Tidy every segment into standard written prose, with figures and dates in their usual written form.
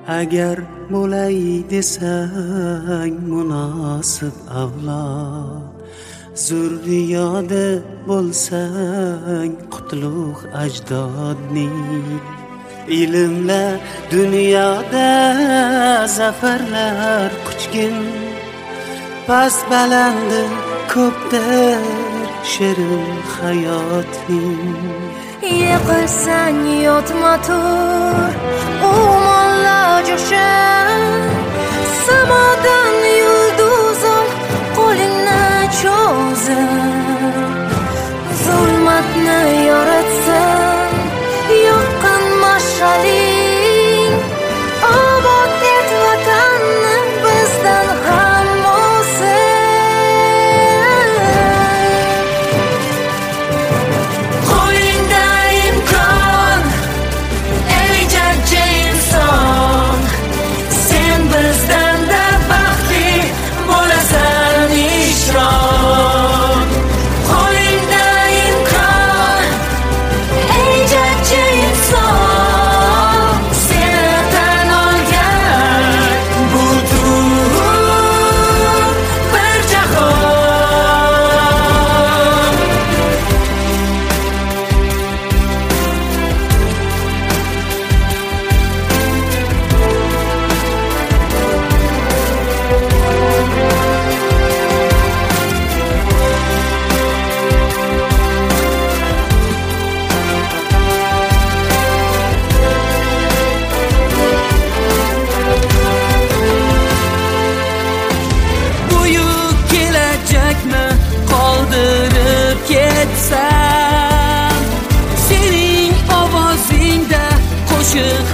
agar bo'lay desang munosib avlod, zurriyodi bo'lsang qutlug' ajdodning. Ilmla dunyoda zafarlar quchgin, past balandi ko'pdir shirin hayotning. Yiqilsang yotma tur, umonlar jo'shan, samodan yulduzim qo'lingni cho'zib, zulmatni yoratsan yoqqan mash'aling, obod et vatanni bizdan ham olsin. Qo'lingda imkon, ey jajji inson, sen bizdan-da baxtli bo'lasan ishron. Qo'lingda imkon, ey jajji inson, seni tan olgan butun bir jahon. Buyuk kelajakni qoldirib ketsam, sening ovozingda qo'shiq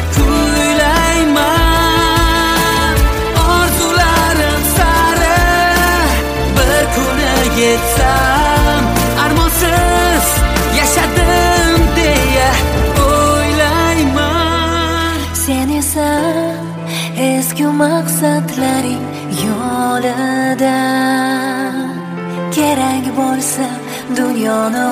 kuylayman. Orzularim sari bir kuni yetsam, armonsiz yashadim deya o'ylayman. Sen esa ezgu maqsadlaring yo'lida, kerak bo'lsa dunyoni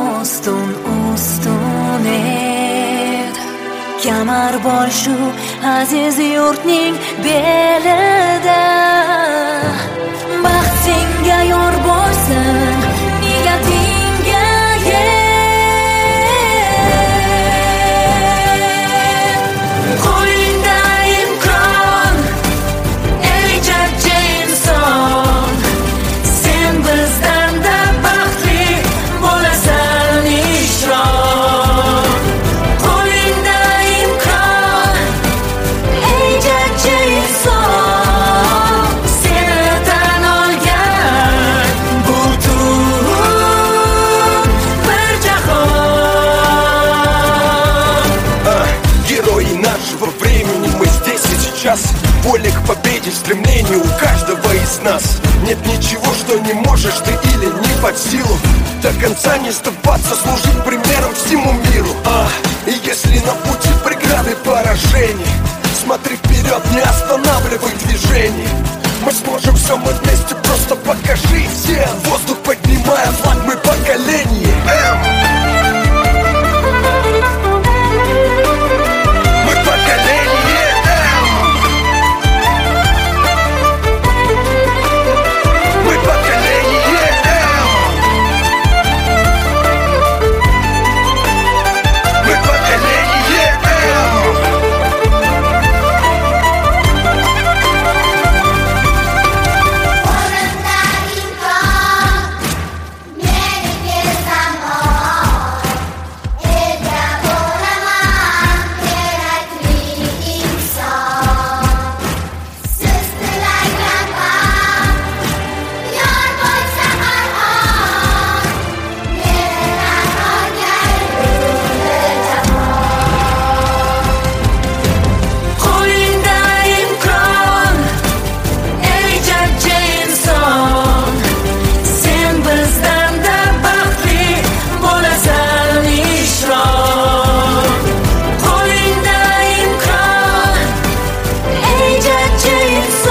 ustun et. Kamar bor shu aziz yurtning belida, baxt senga yor bo'lsin, niyatingga yet. Qo'lingda imkon, ey jajji inson, sen bizdan-da baxtli bo'lasan ishron. Qo'lingda imkon, ey jajji inson, seni tan olgan butun bir jahon. Герои нашего времени, мы здесь и сейчас. Воля к победе, стремление у каждого из нас. Нет ничего, что не можешь ты или не под силу. До конца не сдаваться, служить примером всему миру. И если на пути преграды поражений, смотри вперед, не останавливай движение. Мы сможем все, мы вместе, просто покажи всем. Воздух поднимая флаг, мы поколение Мы поколение Мы поколение Мы поколение Jajji inson.